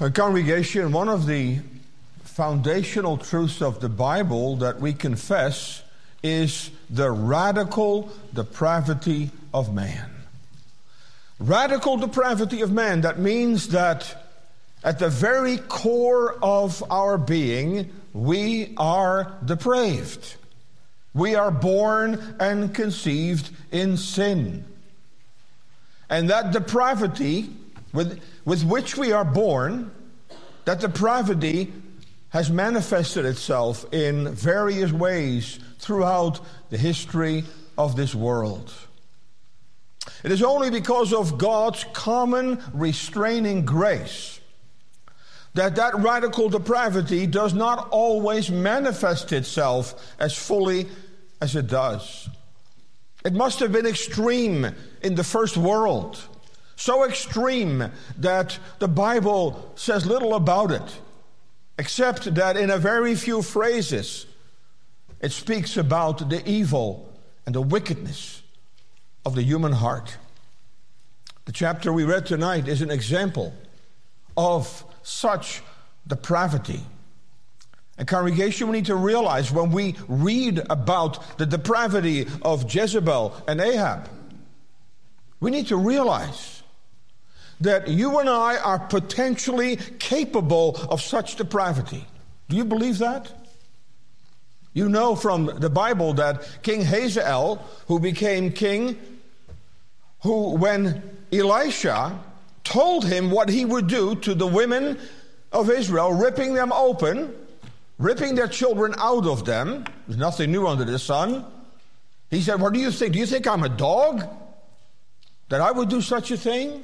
Congregation, one of the foundational truths of the Bible that we confess is the radical depravity of man. Radical depravity of man, that means that at the very core of our being, we are depraved. We are born and conceived in sin. And that depravity with which we are born, that depravity has manifested itself in various ways throughout the history of this world. It is only because of God's common restraining grace that radical depravity does not always manifest itself as fully as it does. It must have been extreme in the first world, so extreme that the Bible says little about it, except that in a very few phrases it speaks about the evil and the wickedness of the human heart. The chapter we read tonight is an example of such depravity. And congregation, we need to realize when we read about the depravity of Jezebel and Ahab, we need to realize that you and I are potentially capable of such depravity. Do you believe that? You know from the Bible that King Hazael, who became king, who when Elisha told him what he would do to the women of Israel, ripping them open, ripping their children out of them, there's nothing new under the sun. He said, what do you think? Do you think I'm a dog? That I would do such a thing?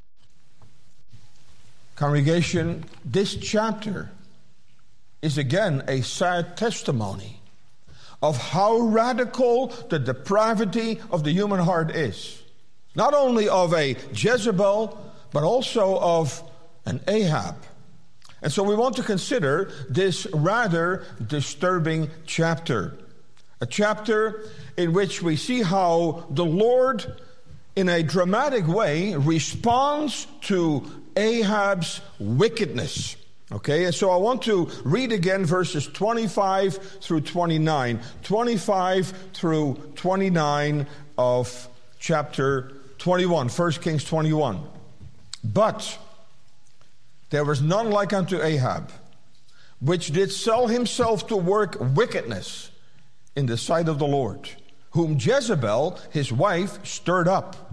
Congregation, this chapter is again a sad testimony of how radical the depravity of the human heart is. Not only of a Jezebel, but also of an Ahab. And so we want to consider this rather disturbing chapter. A chapter in which we see how the Lord, in a dramatic way, responds to Ahab's wickedness. Okay, and so I want to read again verses 25 through 29. 25 through 29 of chapter 21, 1 Kings 21. But there was none like unto Ahab, which did sell himself to work wickedness in the sight of the Lord, whom Jezebel, his wife, stirred up.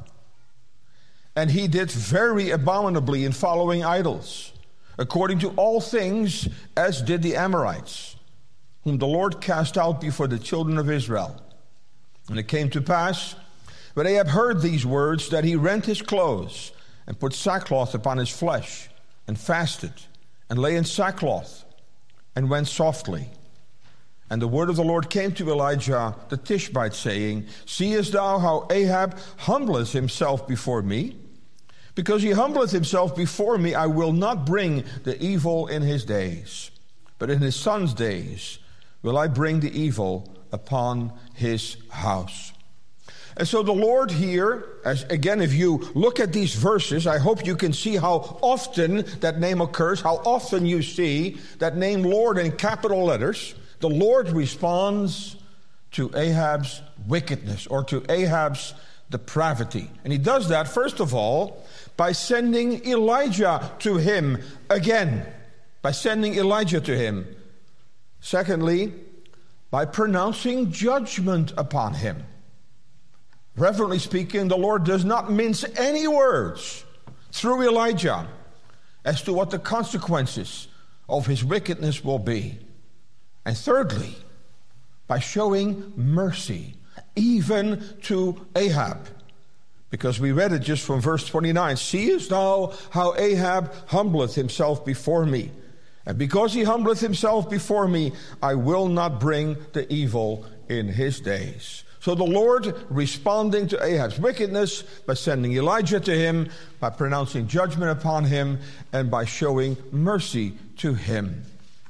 And he did very abominably in following idols, according to all things as did the Amorites, whom the Lord cast out before the children of Israel. And it came to pass, when Ahab heard these words, that he rent his clothes, and put sackcloth upon his flesh, and fasted, and lay in sackcloth, and went softly. And the word of the Lord came to Elijah the Tishbite, saying, Seest thou how Ahab humbleth himself before me? Because he humbleth himself before me, I will not bring the evil in his days, but in his son's days will I bring the evil upon his house. And so the Lord here, as again, if you look at these verses, I hope you can see how often that name occurs, how often you see that name Lord in capital letters. The Lord responds to Ahab's wickedness or to Ahab's depravity. And he does that, first of all, by sending Elijah to him again. By sending Elijah to him. Secondly, by pronouncing judgment upon him. Reverently speaking, the Lord does not mince any words through Elijah as to what the consequences of his wickedness will be. And thirdly, by showing mercy, even to Ahab. Because we read it just from verse 29. Seest thou how Ahab humbleth himself before me? And because he humbleth himself before me, I will not bring the evil in his days. So the Lord responding to Ahab's wickedness by sending Elijah to him, by pronouncing judgment upon him, and by showing mercy to him.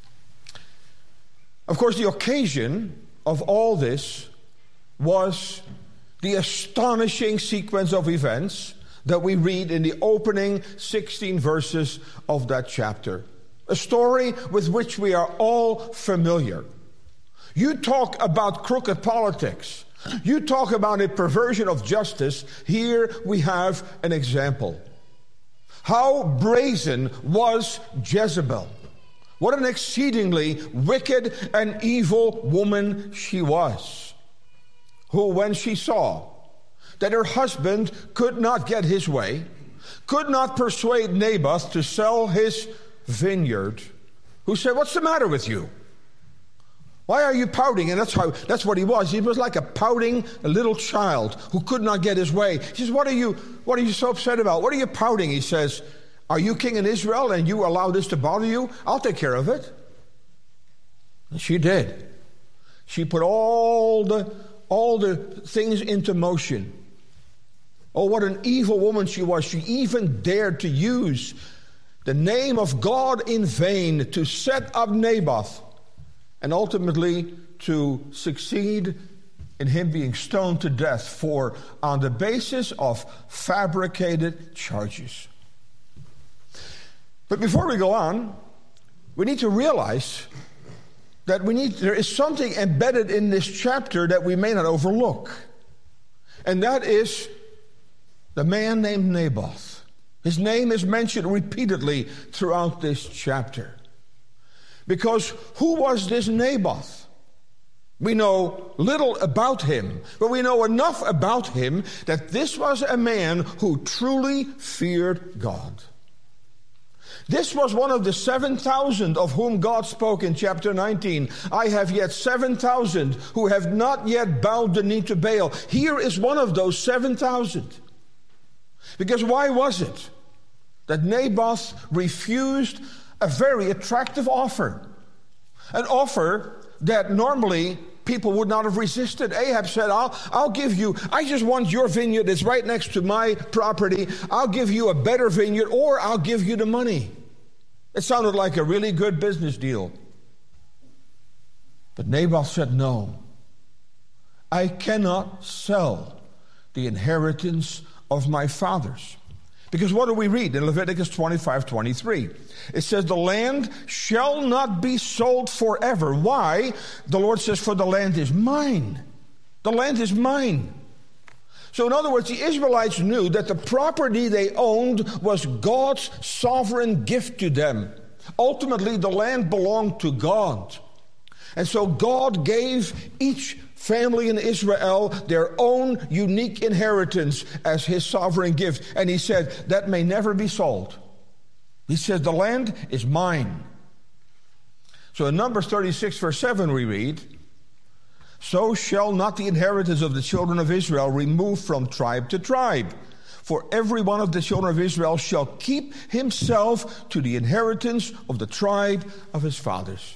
Of course, the occasion of all this was the astonishing sequence of events that we read in the opening 16 verses of that chapter. A story with which we are all familiar. You talk about crooked politics. You talk about a perversion of justice. Here we have an example. How brazen was Jezebel? What an exceedingly wicked and evil woman she was, who, when she saw that her husband could not get his way, could not persuade Naboth to sell his vineyard, who said, "What's the matter with you? Why are you pouting?" And that's what he was. He was like a pouting little child who could not get his way. He says, What are you so upset about? What are you pouting? He says, "Are you king in Israel and you allow this to bother you? I'll take care of it." And she did. She put all the things into motion. Oh, what an evil woman she was. She even dared to use the name of God in vain to set up Naboth and ultimately to succeed in him being stoned to death on the basis of fabricated charges. But before we go on, we need to realize that there is something embedded in this chapter that we may not overlook. And that is the man named Naboth. His name is mentioned repeatedly throughout this chapter. Because who was this Naboth? We know little about him, but we know enough about him that this was a man who truly feared God. This was one of the 7,000 of whom God spoke in chapter 19. "I have yet 7,000 who have not yet bowed the knee to Baal." Here is one of those 7,000. Because why was it that Naboth refused a very attractive offer? An offer that normally people would not have resisted. Ahab said, I'll give you, I just want your vineyard. It's right next to my property. I'll give you a better vineyard, or I'll give you the money. It sounded like a really good business deal. But Naboth said, "No, I cannot sell the inheritance of my fathers." Because what do we read in Leviticus 25:23? It says, "The land shall not be sold forever." Why? The Lord says, "For the land is mine." The land is mine. So in other words, the Israelites knew that the property they owned was God's sovereign gift to them. Ultimately, the land belonged to God. And so God gave each family in Israel their own unique inheritance as his sovereign gift. And he said, that may never be sold. He said, the land is mine. So in Numbers 36, verse 7, we read, "So shall not the inheritance of the children of Israel remove from tribe to tribe. For every one of the children of Israel shall keep himself to the inheritance of the tribe of his fathers."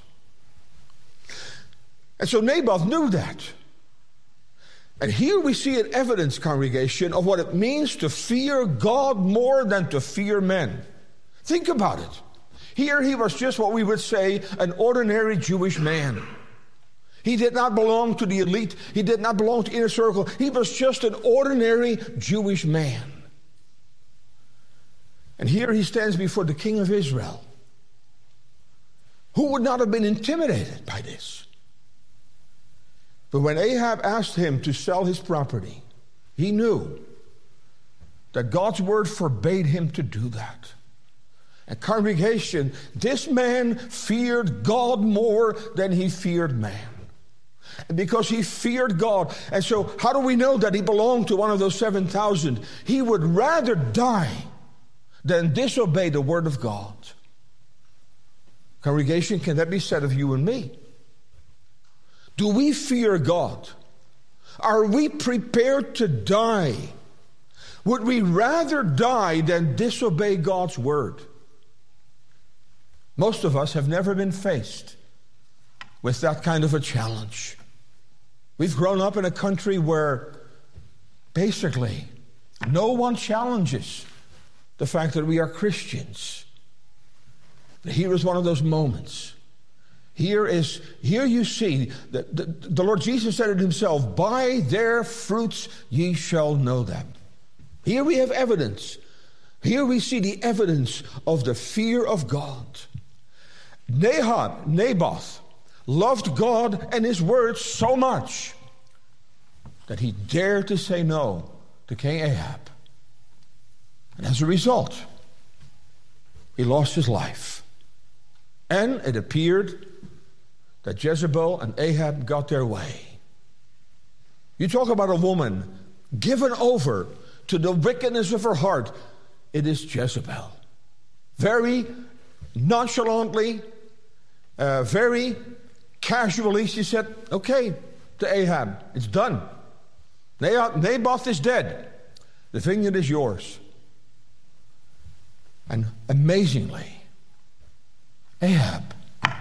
And so Naboth knew that. And here we see an evidence, congregation, of what it means to fear God more than to fear men. Think about it. Here he was just what we would say an ordinary Jewish man. He did not belong to the elite. He did not belong to inner circle. He was just an ordinary Jewish man. And here he stands before the king of Israel. Who would not have been intimidated by this? But when Ahab asked him to sell his property, he knew that God's word forbade him to do that. And congregation, this man feared God more than he feared man. And because he feared God. And so how do we know that he belonged to one of those 7,000? He would rather die than disobey the word of God. Congregation, can that be said of you and me? Do we fear God? Are we prepared to die? Would we rather die than disobey God's word? Most of us have never been faced with that kind of a challenge. We've grown up in a country where basically no one challenges the fact that we are Christians. But here is one of those moments. Here you see that the Lord Jesus said it himself, "By their fruits ye shall know them." Here we have evidence. Here we see the evidence of the fear of God. Naboth loved God and his word so much that he dared to say no to King Ahab. And as a result, he lost his life. And it appeared that Jezebel and Ahab got their way. You talk about a woman given over to the wickedness of her heart. It is Jezebel. Very nonchalantly, very casually, she said, okay, to Ahab, it's done. Naboth is dead. The vineyard is yours. And amazingly, Ahab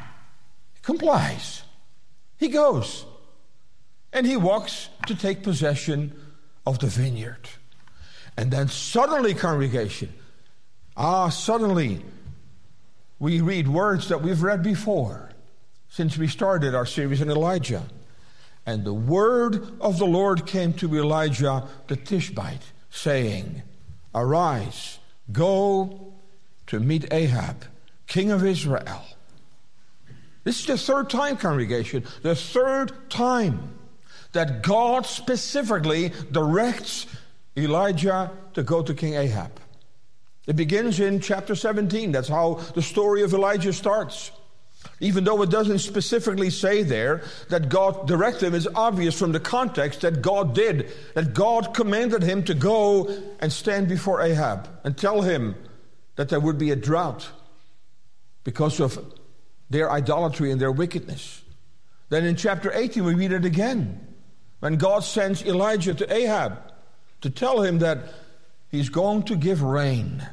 complies. He goes. And he walks to take possession of the vineyard. And then suddenly, congregation, suddenly we read words that we've read before since we started our series on Elijah. And the word of the Lord came to Elijah the Tishbite, saying, arise, go to meet Ahab, king of Israel. This is the third time, congregation, the third time that God specifically directs Elijah to go to King Ahab. It begins in chapter 17. That's how the story of Elijah starts. Even though it doesn't specifically say there that God directed him, it's obvious from the context that God did, that God commanded him to go and stand before Ahab and tell him that there would be a drought because of their idolatry and their wickedness. Then in chapter 18 we read it again, when God sends Elijah to Ahab to tell him that he's going to give rain.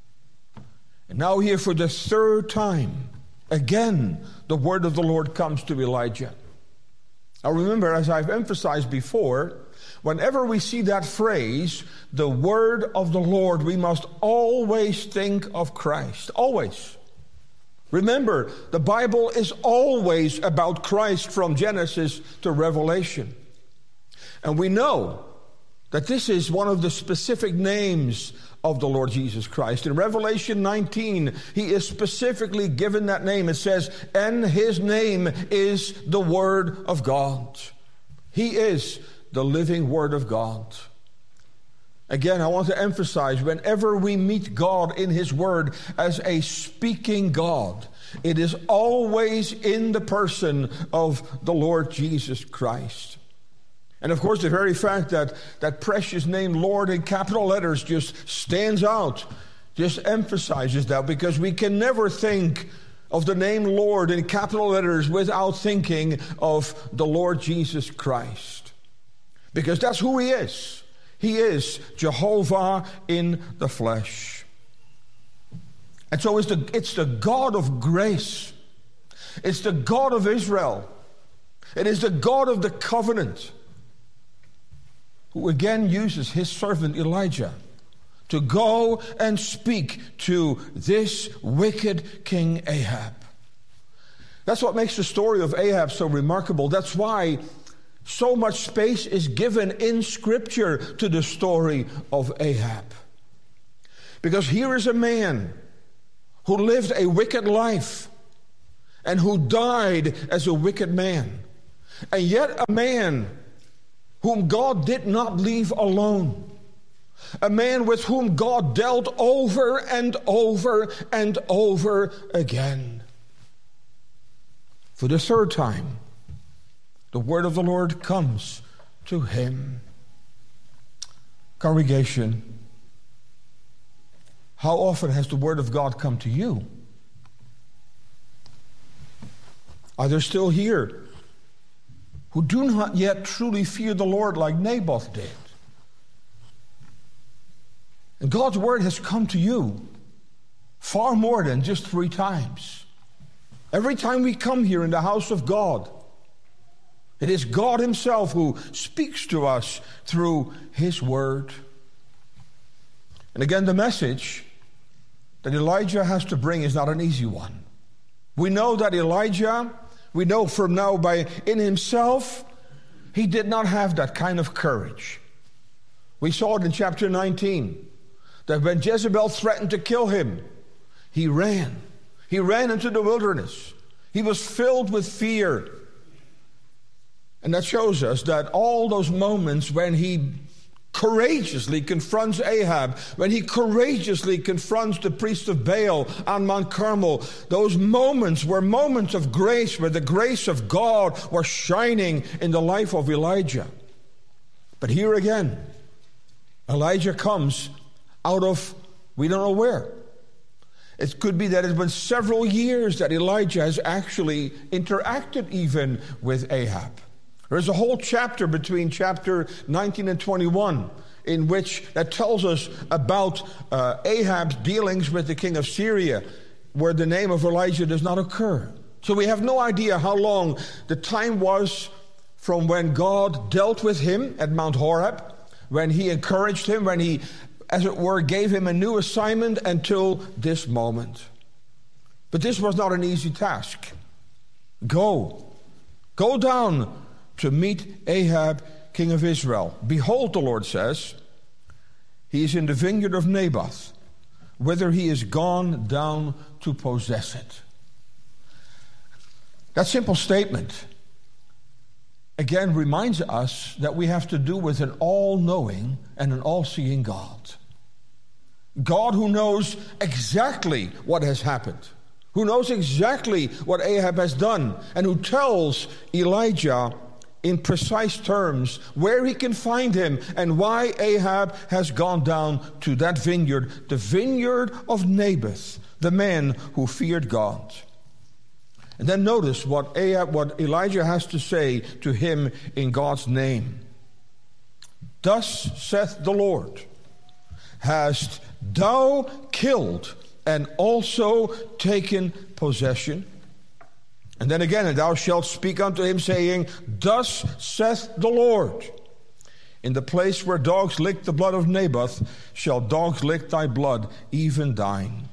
And now here for the third time, again, the word of the Lord comes to Elijah. Now remember, as I've emphasized before, whenever we see that phrase, the word of the Lord, we must always think of Christ. Always. Remember, the Bible is always about Christ from Genesis to Revelation. And we know that this is one of the specific names of the Lord Jesus Christ. In Revelation 19, he is specifically given that name. It says, and his name is the Word of God. He is the living Word of God. Again, I want to emphasize, whenever we meet God in his Word as a speaking God, it is always in the person of the Lord Jesus Christ. And of course, the very fact that that precious name, Lord, in capital letters just stands out, just emphasizes that, because we can never think of the name Lord in capital letters without thinking of the Lord Jesus Christ. Because that's who he is. He is Jehovah in the flesh. And so it's the God of grace. It's the God of Israel. It is the God of the covenant, who again uses his servant Elijah to go and speak to this wicked King Ahab. That's what makes the story of Ahab so remarkable. That's why so much space is given in Scripture to the story of Ahab. Because here is a man who lived a wicked life and who died as a wicked man. And yet a man whom God did not leave alone. A man with whom God dealt over and over and over again. For the third time, the word of the Lord comes to him. Congregation, how often has the word of God come to you? Are there still here who do not yet truly fear the Lord like Naboth did? And God's word has come to you far more than just 3 times. Every time we come here in the house of God, it is God himself who speaks to us through his word. And again, the message that Elijah has to bring is not an easy one. We know that Elijah, we know from now in himself, he did not have that kind of courage We saw it in chapter 19, that when Jezebel threatened to kill him, he ran. He ran into the wilderness. He was filled with fear. And that shows us that all those moments when he courageously confronts Ahab, when he courageously confronts the priest of Baal on Mount Carmel, those moments were moments of grace, where the grace of God was shining in the life of Elijah. But here again, Elijah comes out of we don't know where. It could be that it's been several years that Elijah has actually interacted even with Ahab. There's a whole chapter between chapter 19 and 21 in which that tells us about Ahab's dealings with the king of Syria, where the name of Elijah does not occur. So we have no idea how long the time was from when God dealt with him at Mount Horeb, when he encouraged him, when he, as it were, gave him a new assignment, until this moment. But this was not an easy task. Go down to meet Ahab, king of Israel. Behold, the Lord says, he is in the vineyard of Naboth, whither he is gone down to possess it. That simple statement again reminds us that we have to do with an all-knowing and an all-seeing God. God who knows exactly what has happened, who knows exactly what Ahab has done, and who tells Elijah in precise terms where he can find him and why Ahab has gone down to that vineyard, the vineyard of Naboth, the man who feared God. And then notice what Elijah has to say to him in God's name. Thus saith the Lord, hast thou killed and also taken possession? And then again, and thou shalt speak unto him, saying, thus saith the Lord, in the place where dogs licked the blood of Naboth, shall dogs lick thy blood, even thine.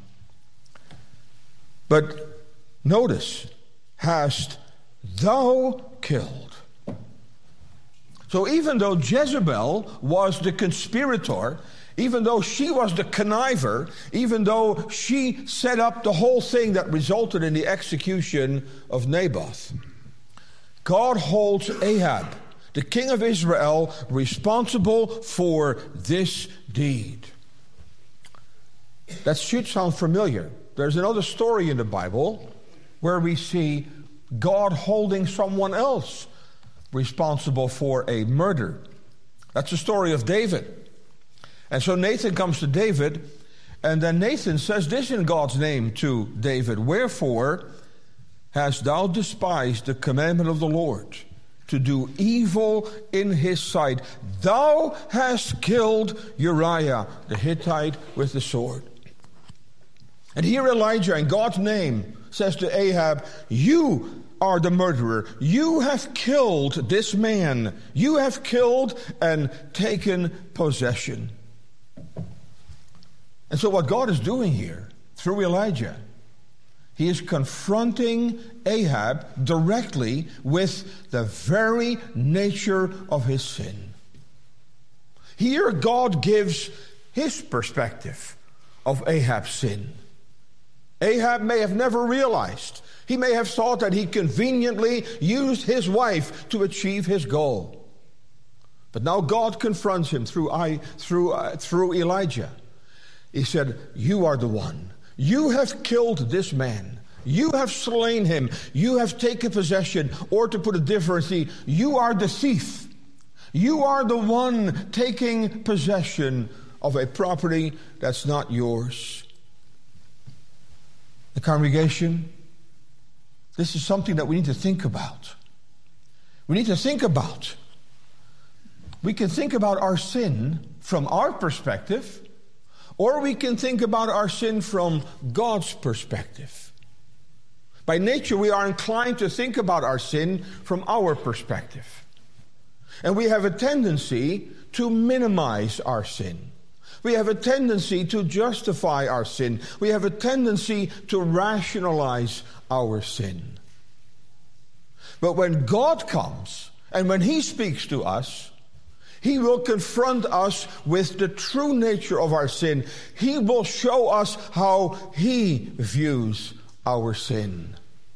But notice, hast thou killed. So even though Jezebel was the conspirator, even though she was the conniver, even though she set up the whole thing that resulted in the execution of Naboth, God holds Ahab, the king of Israel, responsible for this deed. That should sound familiar. There's another story in the Bible where we see God holding someone else responsible for a murder. That's the story of David. And so Nathan comes to David, and then Nathan says this in God's name to David, wherefore hast thou despised the commandment of the Lord, to do evil in his sight? Thou hast killed Uriah the Hittite with the sword. And here Elijah in God's name says to Ahab, you are the murderer. You have killed this man. You have killed and taken possession. And so what God is doing here through Elijah, he is confronting Ahab directly with the very nature of his sin. Here God gives his perspective of Ahab's sin. Ahab may have never realized. He may have thought that he conveniently used his wife to achieve his goal. But now God confronts him through Elijah. He said, you are the one. You have killed this man. You have slain him. You have taken possession. Or to put it differently, you are the thief. You are the one taking possession of a property that's not yours. The congregation, this is something that we need to think about. We need to think about. We can think about our sin from our perspective, or we can think about our sin from God's perspective. By nature, we are inclined to think about our sin from our perspective. And we have a tendency to minimize our sin. We have a tendency to justify our sin. We have a tendency to rationalize our sin. But when God comes and when he speaks to us, He will confront us with the true nature of our sin. He will show us how He views our sin.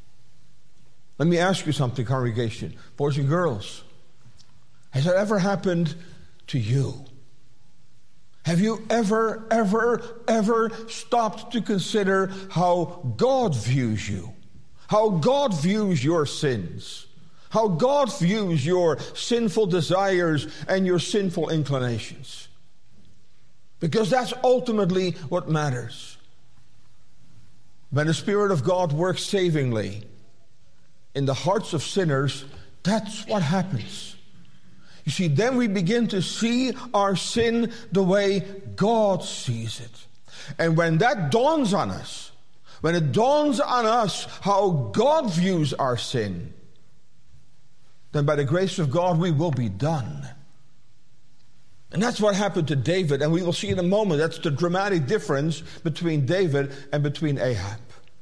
Let me ask you something, congregation, boys and girls. Has that ever happened to you? Have you ever stopped to consider how God views you? How God views your sins? How God views your sinful desires and your sinful inclinations? Because that's ultimately what matters. When the Spirit of God works savingly in the hearts of sinners, that's what happens. You see, then we begin to see our sin the way God sees it. And when that dawns on us, when it dawns on us how God views our sin, then by the grace of God we will be done. And that's what happened to David, and we will see in a moment that's the dramatic difference between David and between Ahab.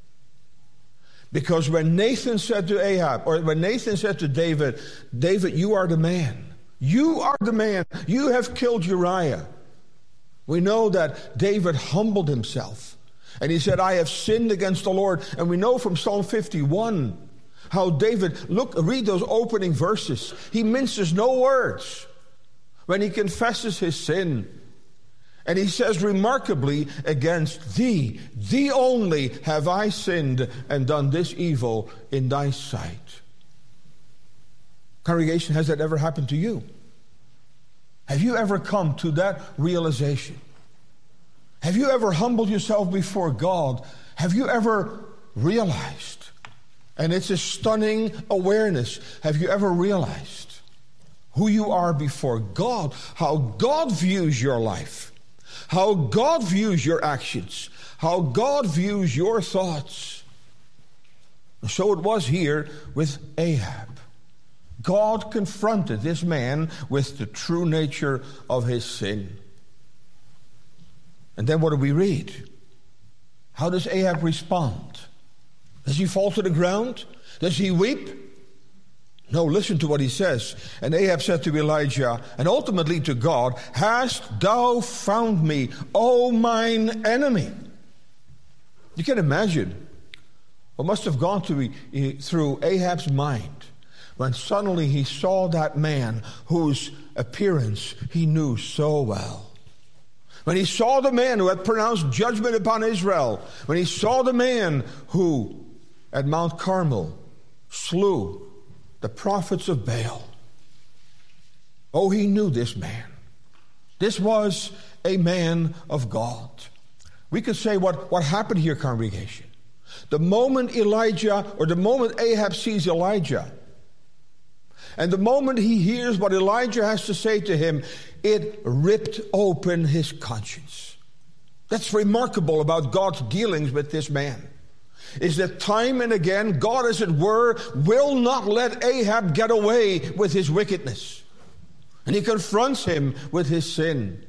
Because when Nathan said to Ahab, or when Nathan said to David, David, you are the man. You are the man. You have killed Uriah. We know that David humbled himself. And he said, I have sinned against the Lord. And we know from Psalm 51 how David, read those opening verses. He minces no words when he confesses his sin. And he says remarkably, against thee only have I sinned and done this evil in thy sight. Congregation, has that ever happened to you? Have you ever come to that realization? Have you ever humbled yourself before God? Have you ever realized, and it's a stunning awareness, have you ever realized who you are before God, how God views your life, how God views your actions, how God views your thoughts? So it was here with Ahab. God confronted this man with the true nature of his sin. And then what do we read? How does Ahab respond? Does he fall to the ground? Does he weep? No, listen to what he says. And Ahab said to Elijah, and ultimately to God, hast thou found me, O mine enemy? You can imagine what must have gone through Ahab's mind when suddenly he saw that man whose appearance he knew so well. When he saw the man who had pronounced judgment upon Israel, when he saw the man who at Mount Carmel slew the prophets of Baal. Oh, he knew this man. This was a man of God. We could say what happened here, congregation. The moment Ahab sees Elijah, and the moment he hears what Elijah has to say to him, it ripped open his conscience. That's remarkable about God's dealings with this man. Is that time and again, God, as it were, will not let Ahab get away with his wickedness. And he confronts him with his sin.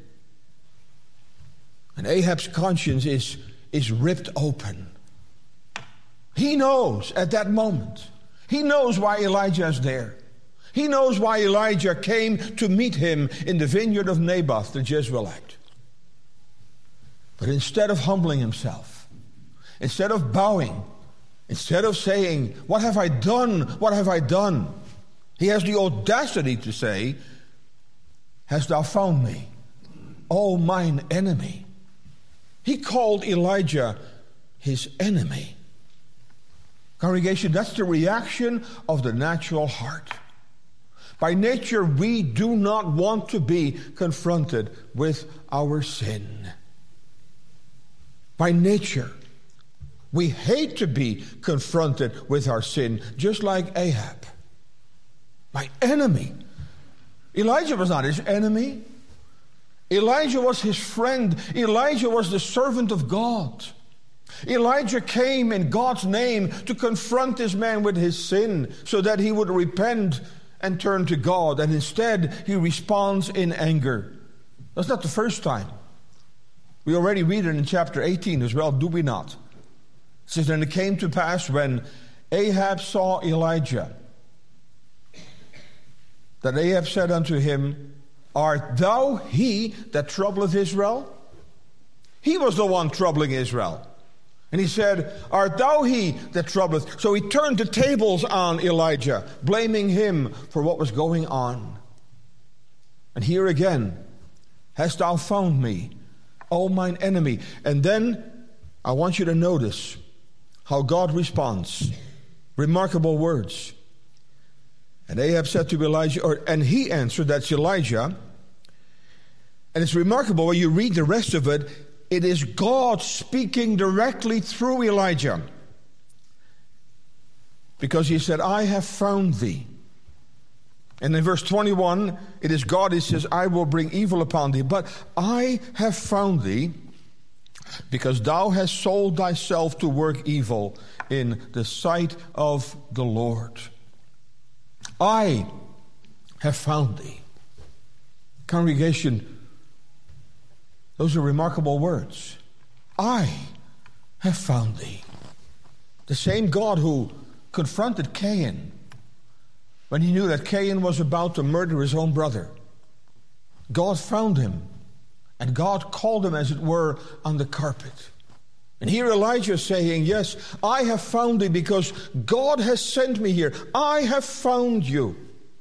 And Ahab's conscience is ripped open. He knows at that moment. He knows why Elijah is there. He knows why Elijah came to meet him in the vineyard of Naboth the Jezreelite. But instead of humbling himself, instead of bowing, instead of saying, what have I done? What have I done? He has the audacity to say, hast thou found me, O mine enemy? He called Elijah his enemy. Congregation, that's the reaction of the natural heart. By nature, we do not want to be confronted with our sin. By nature, we hate to be confronted with our sin, just like Ahab. My enemy. Elijah was not his enemy. Elijah was his friend. Elijah was the servant of God. Elijah came in God's name to confront this man with his sin so that he would repent and turn to God. And instead, he responds in anger. That's not the first time. We already read it in chapter 18 as well, do we not? It says, and it came to pass when Ahab saw Elijah, that Ahab said unto him, art thou he that troubleth Israel? He was the one troubling Israel. And he said, art thou he that troubleth? So he turned the tables on Elijah, blaming him for what was going on. And here again, hast thou found me, O mine enemy? And then I want you to notice how God responds. Remarkable words. And Ahab said to Elijah, and he answered, that's Elijah. And it's remarkable when you read the rest of it, it is God speaking directly through Elijah. Because he said, I have found thee. And in verse 21, it is God who says, I will bring evil upon thee. But I have found thee because thou hast sold thyself to work evil in the sight of the Lord. I have found thee. Congregation, those are remarkable words. I have found thee. The same God who confronted Cain when he knew that Cain was about to murder his own brother. God found him, and God called him, as it were, on the carpet. And here Elijah is saying, yes, I have found thee because God has sent me here. I have found you.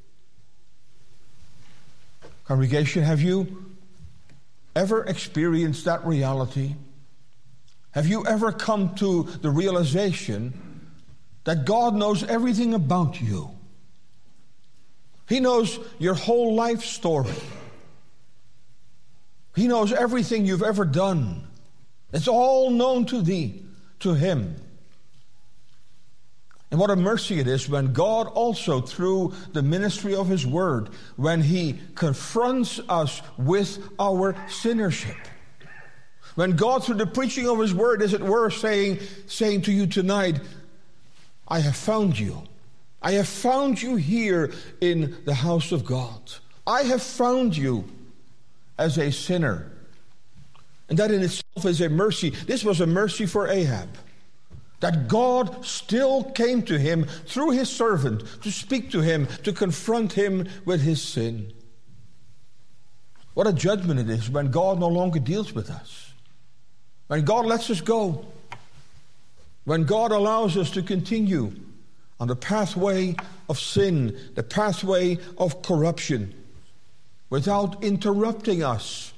Congregation, have you ever experienced that reality? Have you ever come to the realization that God knows everything about you? He knows your whole life story. He knows everything you've ever done. It's all known to thee, to him. And what a mercy it is when God also, through the ministry of his word, when he confronts us with our sinnership. When God, through the preaching of his word, as it were, saying to you tonight, I have found you. I have found you here in the house of God. I have found you as a sinner. And that in itself is a mercy. This was a mercy for Ahab. That God still came to him through his servant to speak to him, to confront him with his sin. What a judgment it is when God no longer deals with us. When God lets us go. When God allows us to continue on the pathway of sin, the pathway of corruption, without interrupting us.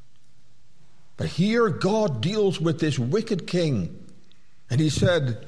But here God deals with this wicked king. And he said,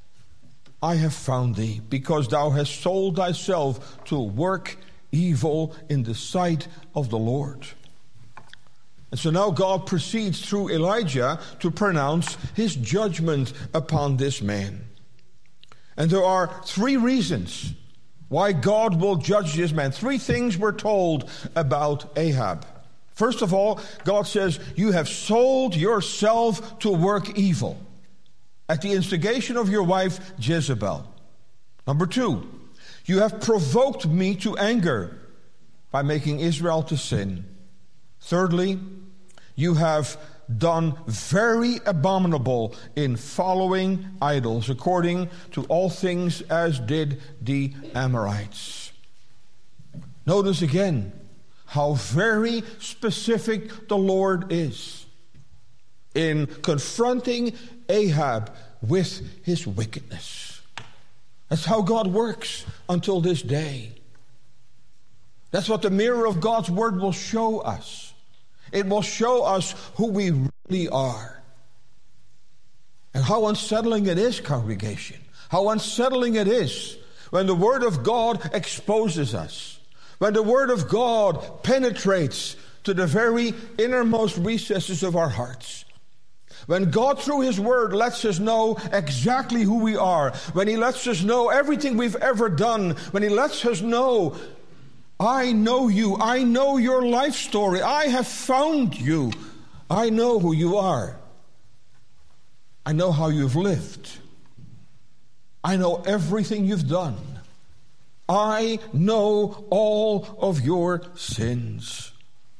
I have found thee, because thou hast sold thyself to work evil in the sight of the Lord. And so now God proceeds through Elijah to pronounce his judgment upon this man. And there are 3 reasons why God will judge this man. 3 things we're told about Ahab. First of all, God says, you have sold yourself to work evil at the instigation of your wife Jezebel. Number 2, you have provoked me to anger by making Israel to sin. Thirdly, you have done very abominable in following idols, according to all things as did the Amorites. Notice again how very specific the Lord is in confronting Ahab with his wickedness. That's how God works until this day. That's what the mirror of God's word will show us. It will show us who we really are. And how unsettling it is, congregation. How unsettling it is when the word of God exposes us. When the word of God penetrates to the very innermost recesses of our hearts. When God, through his word, lets us know exactly who we are. When he lets us know everything we've ever done. When he lets us know, I know you. I know your life story. I have found you. I know who you are. I know how you've lived. I know everything you've done. I know all of your sins.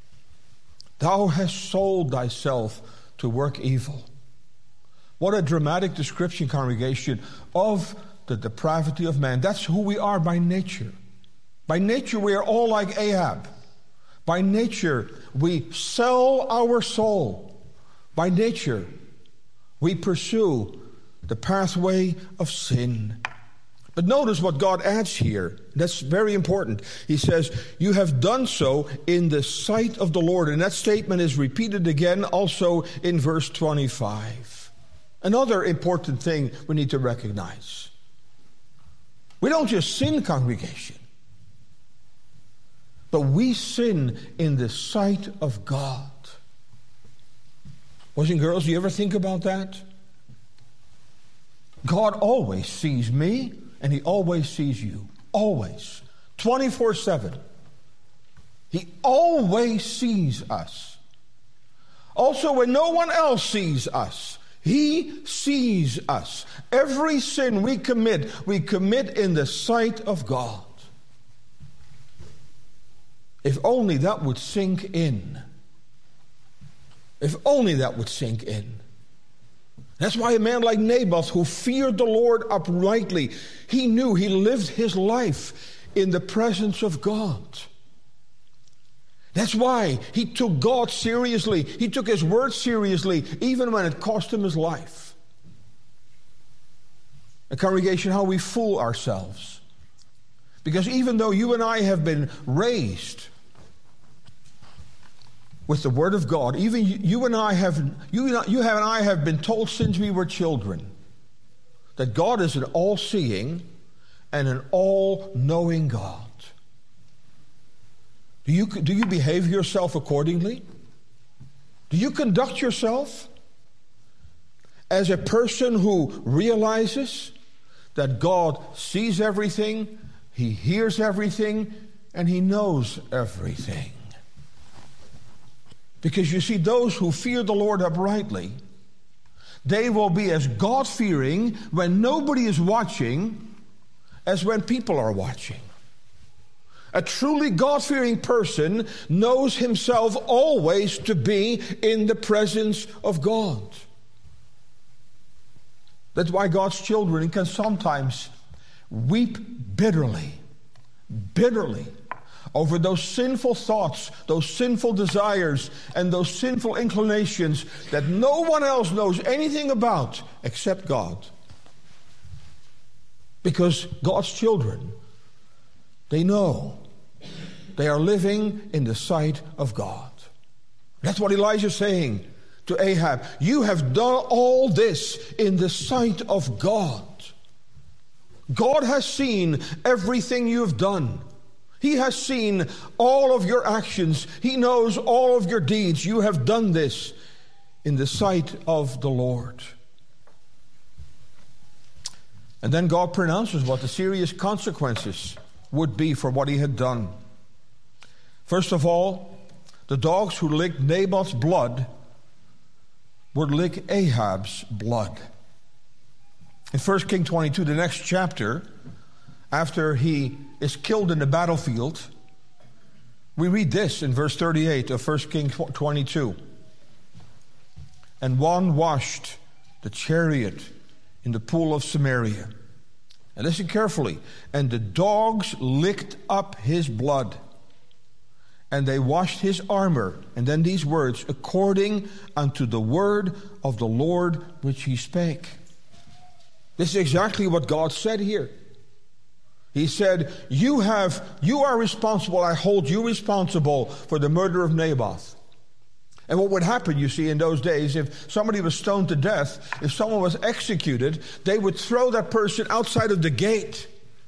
Thou hast sold thyself to work evil. What a dramatic description, congregation, of the depravity of man. That's who we are by nature. By nature, we are all like Ahab. By nature, we sell our soul. By nature, we pursue the pathway of sin. But notice what God adds here. That's very important. He says, you have done so in the sight of the Lord. And that statement is repeated again also in verse 25. Another important thing we need to recognize. We don't just sin, congregation, but we sin in the sight of God. Boys and girls, do you ever think about that? God always sees me, and He always sees you. Always. 24/7. He always sees us. Also, when no one else sees us, He sees us. Every sin we commit in the sight of God. If only that would sink in. If only that would sink in. That's why a man like Naboth, who feared the Lord uprightly, he knew he lived his life in the presence of God. That's why he took God seriously. He took His word seriously, even when it cost him his life. A congregation, how we fool ourselves. Because even though you and I have been raised with the Word of God, even you and I have been told since we were children that God is an all-seeing and an all-knowing God. Do you behave yourself accordingly? Do you conduct yourself as a person who realizes that God sees everything, He hears everything, and He knows everything? Because you see, those who fear the Lord uprightly, they will be as God-fearing when nobody is watching as when people are watching. A truly God-fearing person knows himself always to be in the presence of God. That's why God's children can sometimes weep bitterly over those sinful thoughts, those sinful desires, and those sinful inclinations that no one else knows anything about except God. Because God's children, they know they are living in the sight of God. That's what Elijah's saying to Ahab. You have done all this in the sight of God. God has seen everything you have done. He has seen all of your actions. He knows all of your deeds. You have done this in the sight of the Lord. And then God pronounces what the serious consequences would be for what he had done. First of all, the dogs who licked Naboth's blood would lick Ahab's blood. In 1 Kings 22, the next chapter, after he is killed in the battlefield, we read this in verse 38 of 1 Kings 22. And one washed the chariot in the pool of Samaria. And listen carefully. And the dogs licked up his blood. And they washed his armor. And then these words, according unto the word of the Lord which he spake. This is exactly what God said here. He said, you are responsible, I hold you responsible for the murder of Naboth. And what would happen, you see, in those days, if somebody was stoned to death, if someone was executed, they would throw that person outside of the gate.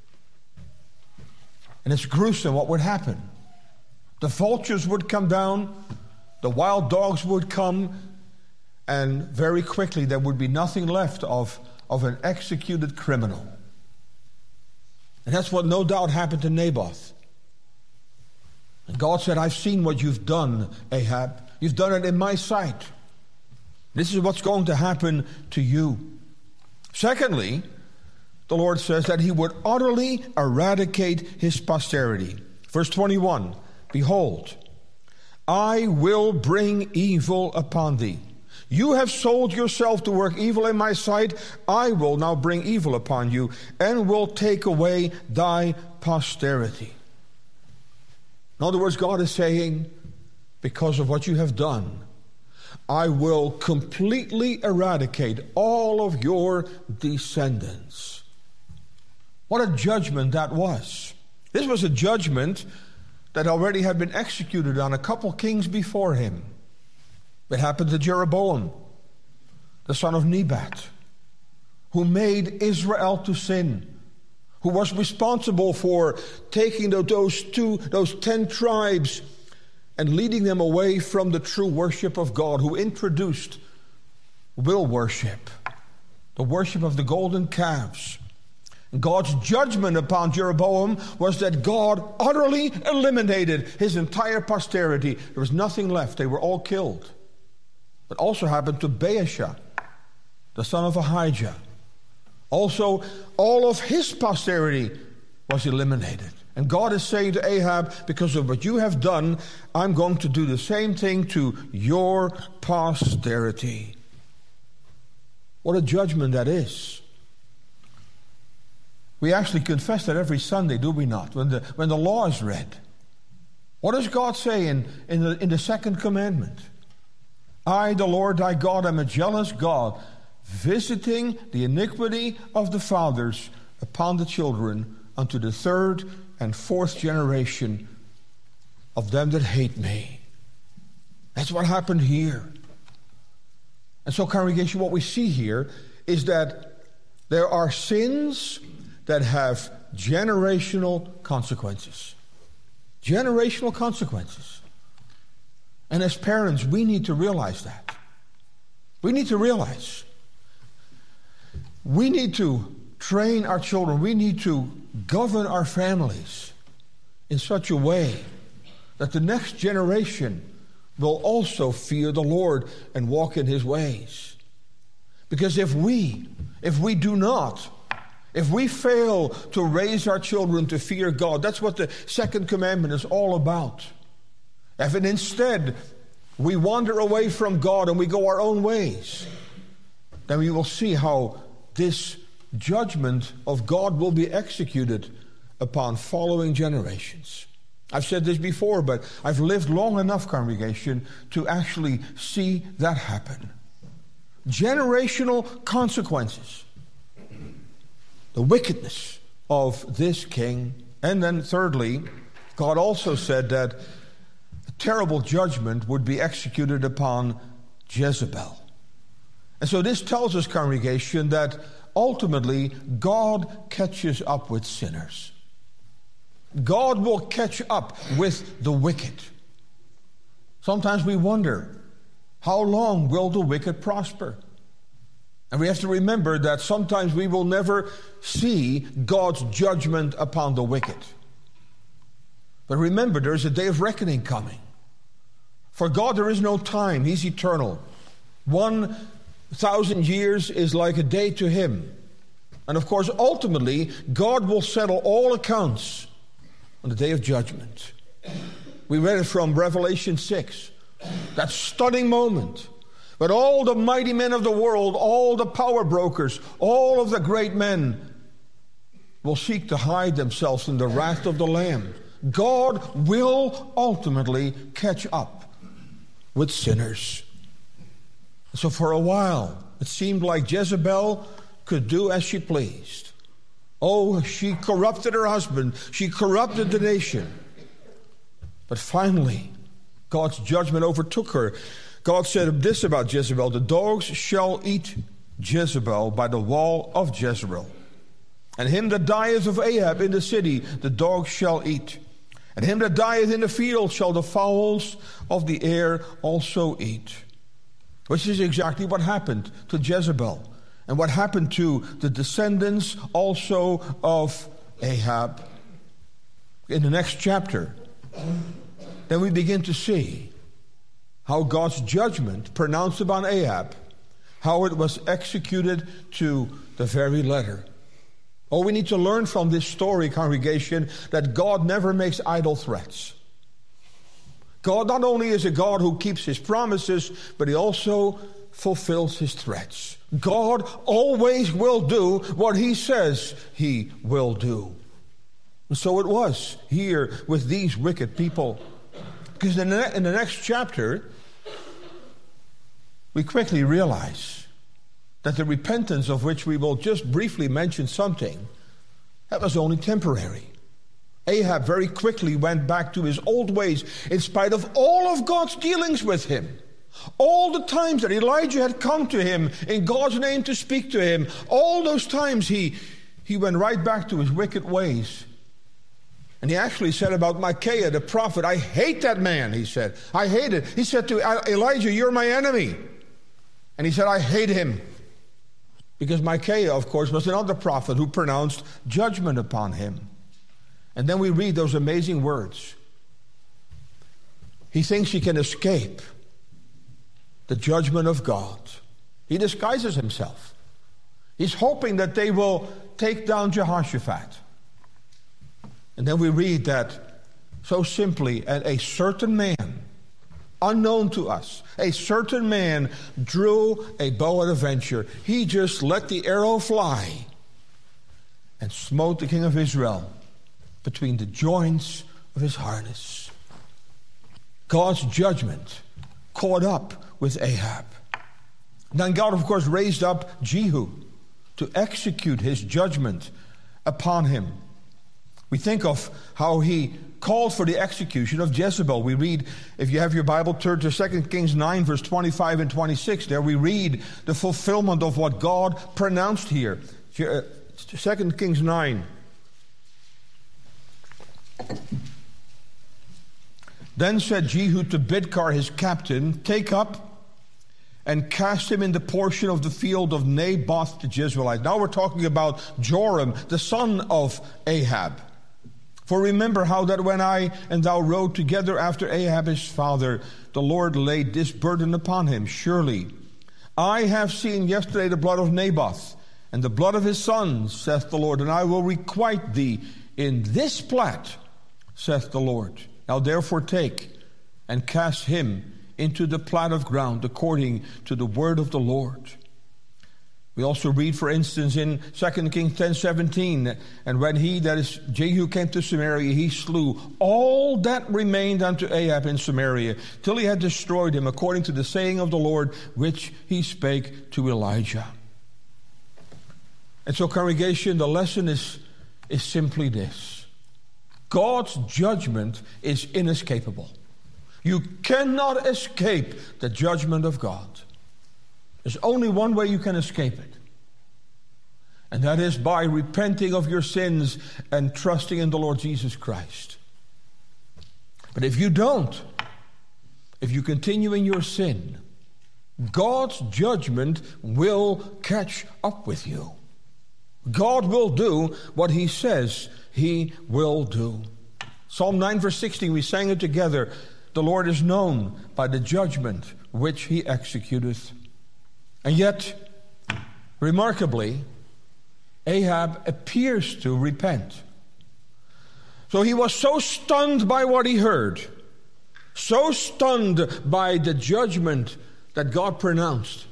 And it's gruesome what would happen. The vultures would come down, the wild dogs would come, and very quickly there would be nothing left of an executed criminal. And that's what no doubt happened to Naboth. And God said, I've seen what you've done, Ahab. You've done it in my sight. This is what's going to happen to you. Secondly, the Lord says that he would utterly eradicate his posterity. Verse 21, behold, I will bring evil upon thee. You have sold yourself to work evil in my sight. I will now bring evil upon you and will take away thy posterity. In other words, God is saying, because of what you have done, I will completely eradicate all of your descendants. What a judgment that was. This was a judgment that already had been executed on a couple kings before him. It happened to Jeroboam, the son of Nebat, who made Israel to sin, who was responsible for taking those 10 tribes and leading them away from the true worship of God, who introduced will worship, the worship of the golden calves. God's judgment upon Jeroboam was that God utterly eliminated his entire posterity. There was nothing left. They were all killed. It also happened to Baasha, the son of Ahijah. Also, all of his posterity was eliminated. And God is saying to Ahab, because of what you have done, I'm going to do the same thing to your posterity. What a judgment that is. We actually confess that every Sunday, do we not? When the law is read. What does God say in the second commandment? I, the Lord thy God, am a jealous God, visiting the iniquity of the fathers upon the children unto the third and fourth generation of them that hate me. That's what happened here. And so, congregation, what we see here is that there are sins that have generational consequences. Generational consequences. And as parents, we need to realize that. We need to realize. We need to train our children. We need to govern our families in such a way that the next generation will also fear the Lord and walk in his ways. Because if we do not, if we fail to raise our children to fear God, that's what the second commandment is all about. If instead we wander away from God and we go our own ways, then we will see how this judgment of God will be executed upon following generations. I've said this before, but I've lived long enough, congregation, to actually see that happen. Generational consequences. The wickedness of this king. And then thirdly, God also said that a terrible judgment would be executed upon Jezebel. And so this tells us, congregation, that ultimately God catches up with sinners. God will catch up with the wicked. Sometimes we wonder, how long will the wicked prosper? And we have to remember that sometimes we will never see God's judgment upon the wicked. But remember, there is a day of reckoning coming. For God there is no time. He's eternal. 1,000 years is like a day to him. And of course, ultimately, God will settle all accounts on the day of judgment. We read it from Revelation 6. That stunning moment. But all the mighty men of the world, all the power brokers, all of the great men will seek to hide themselves in the wrath of the Lamb. God will ultimately catch up with sinners. So for a while, it seemed like Jezebel could do as she pleased. Oh, she corrupted her husband. She corrupted the nation. But finally, God's judgment overtook her. God said this about Jezebel: the dogs shall eat Jezebel by the wall of Jezreel. And him that dieth of Ahab in the city, the dogs shall eat. And him that dieth in the field shall the fowls of the air also eat. Which is exactly what happened to Jezebel. And what happened to the descendants also of Ahab. In the next chapter, then we begin to see how God's judgment pronounced upon Ahab, how it was executed to the very letter. Oh, we need to learn from this story, congregation, that God never makes idle threats. God not only is a God who keeps his promises, but he also fulfills his threats. God always will do what he says he will do. And so it was here with these wicked people. Because in the next chapter, we quickly realize that the repentance of which we will just briefly mention something, that was only temporary. Ahab very quickly went back to his old ways in spite of all of God's dealings with him. All the times that Elijah had come to him in God's name to speak to him, all those times he went right back to his wicked ways. And he actually said about Micaiah the prophet, I hate that man, he said. I hate it. He said to Elijah, you're my enemy. And he said, I hate him. Because Micaiah, of course, was another prophet who pronounced judgment upon him. And then we read those amazing words. He thinks he can escape the judgment of God. He disguises himself. He's hoping that they will take down Jehoshaphat. And then we read that so simply, and a certain man, unknown to us, a certain man drew a bow at a venture. He just let the arrow fly and smote the king of Israel between the joints of his harness. God's judgment caught up with Ahab. Then God, of course, raised up Jehu to execute his judgment upon him. We think of how he called for the execution of Jezebel. We read, if you have your Bible, turn to 2 Kings 9, verse 25 and 26. There we read the fulfillment of what God pronounced here. 2 Kings 9. Then said Jehu to Bidkar his captain, take up and cast him in the portion of the field of Naboth the Jezreelite. Now we're talking about Joram, the son of Ahab. For remember how that when I and thou rode together after Ahab his father, the Lord laid this burden upon him. Surely I have seen yesterday the blood of Naboth, and the blood of his sons, saith the Lord, and I will requite thee in this plat, saith the Lord. Now therefore take and cast him into the plat of ground according to the word of the Lord. We also read, for instance, in 2 Kings 10:17, and when he, that is Jehu, came to Samaria, he slew all that remained unto Ahab in Samaria, till he had destroyed him, according to the saying of the Lord, which he spake to Elijah. And so, congregation, the lesson is simply this. God's judgment is inescapable. You cannot escape the judgment of God. There's only one way you can escape it. And that is by repenting of your sins and trusting in the Lord Jesus Christ. But if you don't, if you continue in your sin, God's judgment will catch up with you. God will do what he says he will do. Psalm 9 verse 16, we sang it together. The Lord is known by the judgment which he executeth. And yet, remarkably, Ahab appears to repent. So he was so stunned by what he heard, so stunned by the judgment that God pronounced,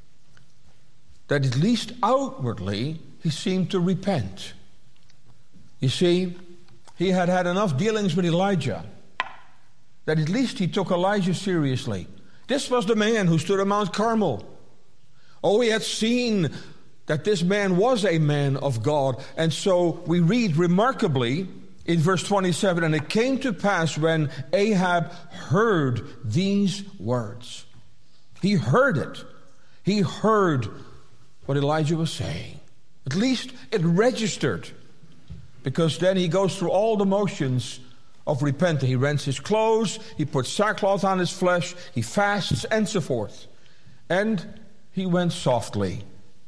that at least outwardly he seemed to repent. You see, he had had enough dealings with Elijah that at least he took Elijah seriously. This was the man who stood on Mount Carmel. Oh, he had seen that this man was a man of God. And so we read remarkably in verse 27, and it came to pass when Ahab heard these words. He heard it. He heard what Elijah was saying. At least it registered. Because then he goes through all the motions of repenting. He rents his clothes, he puts sackcloth on his flesh, he fasts, and so forth. And he went softly.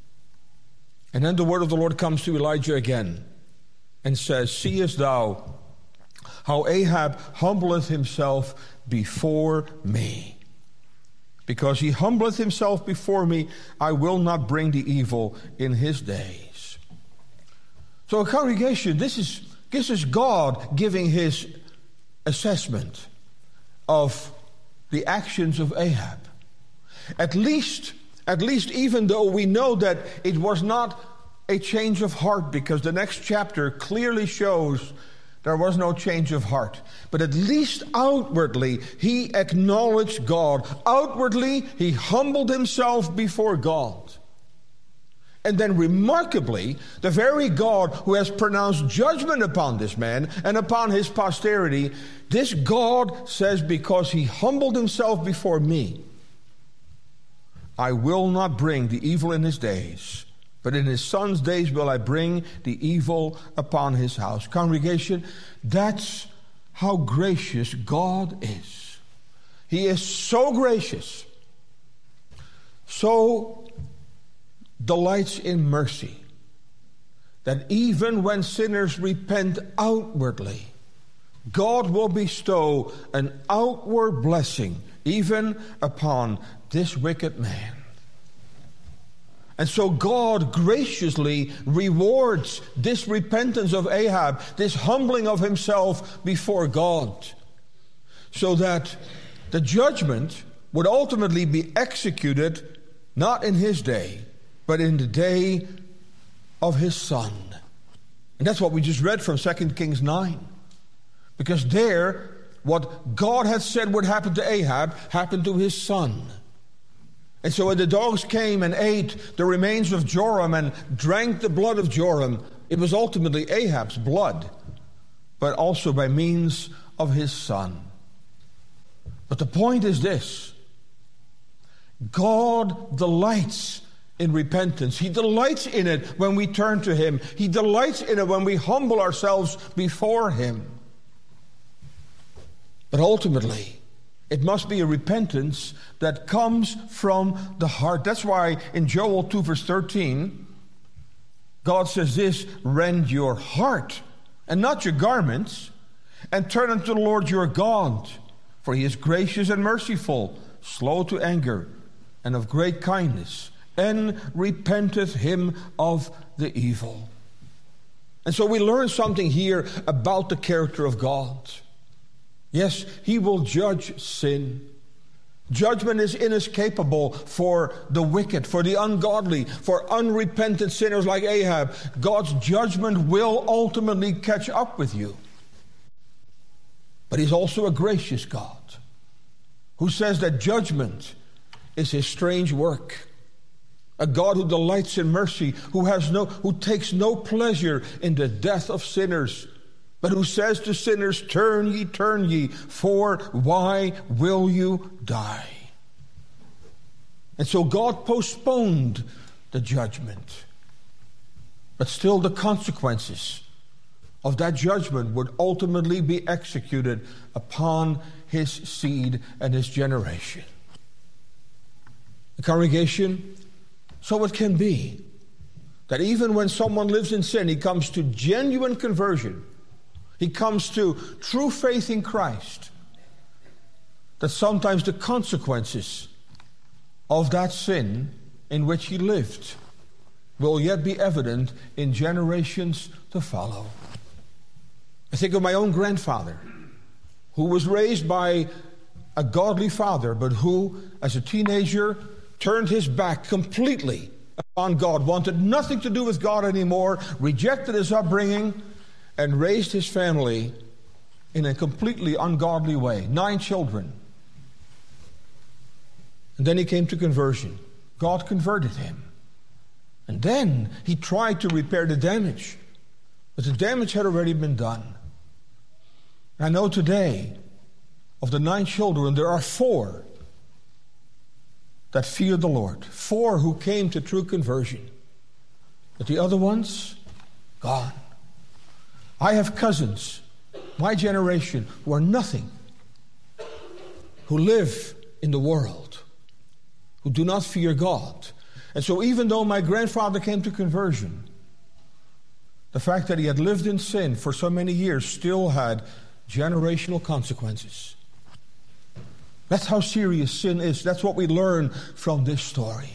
And then the word of the Lord comes to Elijah again and says, seest thou how Ahab humbleth himself before me? Because he humbleth himself before me, I will not bring the evil in his days. So, a congregation, this is God giving his assessment of the actions of Ahab. At least even though we know that it was not a change of heart, because the next chapter clearly shows there was no change of heart. But at least outwardly, he acknowledged God. Outwardly, he humbled himself before God. And then remarkably, the very God who has pronounced judgment upon this man and upon his posterity, this God says, because he humbled himself before me, I will not bring the evil in his days, but in his son's days will I bring the evil upon his house. Congregation, that's how gracious God is. He is so gracious, so delights in mercy, that even when sinners repent outwardly, God will bestow an outward blessing even upon this wicked man. And so God graciously rewards this repentance of Ahab, this humbling of himself before God, so that the judgment would ultimately be executed not in his day, but in the day of his son. And that's what we just read from 2 Kings 9. Because there, what God had said would happen to Ahab happened to his son. And so when the dogs came and ate the remains of Joram and drank the blood of Joram, it was ultimately Ahab's blood, but also by means of his son. But the point is this: God delights in repentance. He delights in it when we turn to him. He delights in it when we humble ourselves before him. But ultimately, it must be a repentance that comes from the heart. That's why in Joel 2 verse 13, God says this: rend your heart and not your garments, and turn unto the Lord your God, for he is gracious and merciful, slow to anger, and of great kindness, and repenteth him of the evil. And so we learn something here about the character of God. Yes, he will judge sin. Judgment is inescapable for the wicked, for the ungodly, for unrepentant sinners like Ahab. God's judgment will ultimately catch up with you. But he's also a gracious God who says that judgment is his strange work. A God who delights in mercy, who takes no pleasure in the death of sinners, but who says to sinners, turn ye, for why will you die? And so God postponed the judgment. But still the consequences of that judgment would ultimately be executed upon his seed and his generation. The congregation, so it can be that even when someone lives in sin, he comes to genuine conversion, he comes to true faith in Christ, that sometimes the consequences of that sin in which he lived will yet be evident in generations to follow. I think of my own grandfather, who was raised by a godly father, but who, as a teenager, turned his back completely upon God, wanted nothing to do with God anymore, rejected his upbringing, and raised his family in a completely ungodly way. 9 children. And then he came to conversion. God converted him. And then he tried to repair the damage. But the damage had already been done. I know today, of the 9 children, there are 4 that feared the Lord. 4 who came to true conversion. But the other ones, gone. I have cousins, my generation, who are nothing, who live in the world, who do not fear God. And so even though my grandfather came to conversion, the fact that he had lived in sin for so many years still had generational consequences. That's how serious sin is. That's what we learn from this story.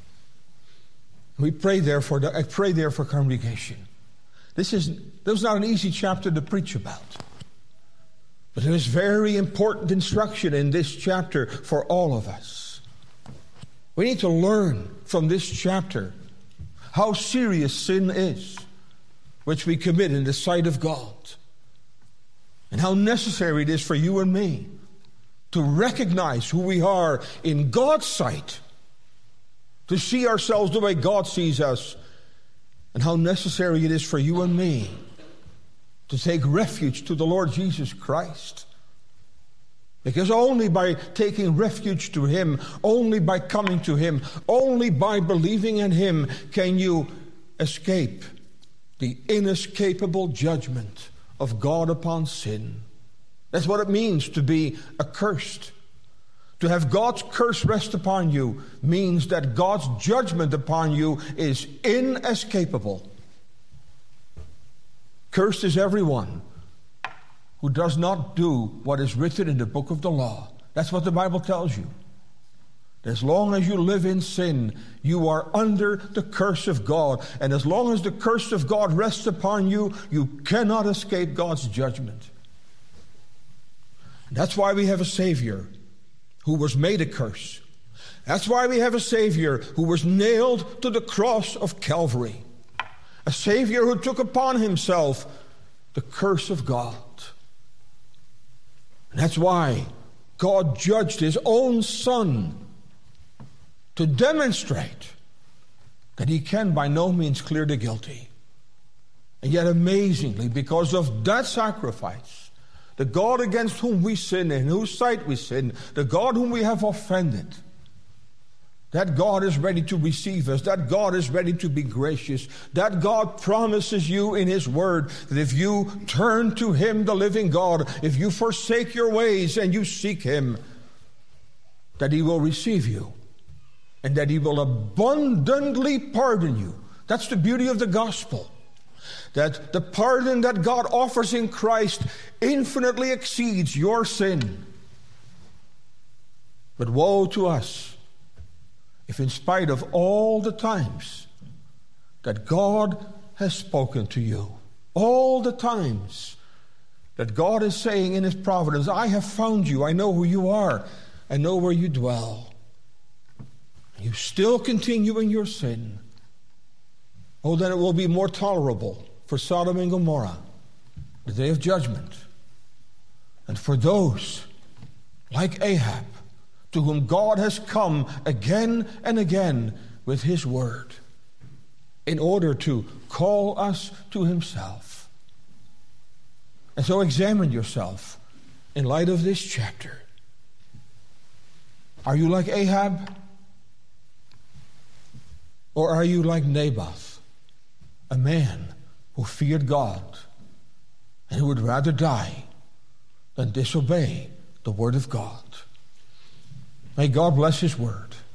We pray there for I pray there for congregation. This is not an easy chapter to preach about. But there is very important instruction in this chapter for all of us. We need to learn from this chapter how serious sin is, which we commit in the sight of God. And how necessary it is for you and me to recognize who we are in God's sight, to see ourselves the way God sees us, and how necessary it is for you and me to take refuge to the Lord Jesus Christ. Because only by taking refuge to Him, only by coming to Him, only by believing in Him can you escape the inescapable judgment of God upon sin. That's what it means to be accursed. To have God's curse rest upon you means that God's judgment upon you is inescapable. Cursed is everyone who does not do what is written in the book of the law. That's what the Bible tells you. As long as you live in sin, you are under the curse of God. And as long as the curse of God rests upon you, you cannot escape God's judgment. That's why we have a Savior who was made a curse. That's why we have a Savior who was nailed to the cross of Calvary. A Savior who took upon Himself the curse of God. And that's why God judged His own Son, to demonstrate that He can by no means clear the guilty. And yet amazingly, because of that sacrifice, the God against whom we sin, in whose sight we sin, the God whom we have offended, that God is ready to receive us. That God is ready to be gracious. That God promises you in His word that if you turn to Him, the living God, if you forsake your ways and you seek Him, that He will receive you. And that He will abundantly pardon you. That's the beauty of the gospel. That the pardon that God offers in Christ infinitely exceeds your sin. But woe to us if in spite of all the times that God has spoken to you, all the times that God is saying in His providence, I have found you, I know who you are, I know where you dwell. You still continue in your sin, oh, then it will be more tolerable for Sodom and Gomorrah, the day of judgment, and for those like Ahab, to whom God has come again and again with His word, in order to call us to Himself. And so examine yourself in light of this chapter. Are you like Ahab? Or are you like Naboth, a man who feared God and who would rather die than disobey the word of God? May God bless His word.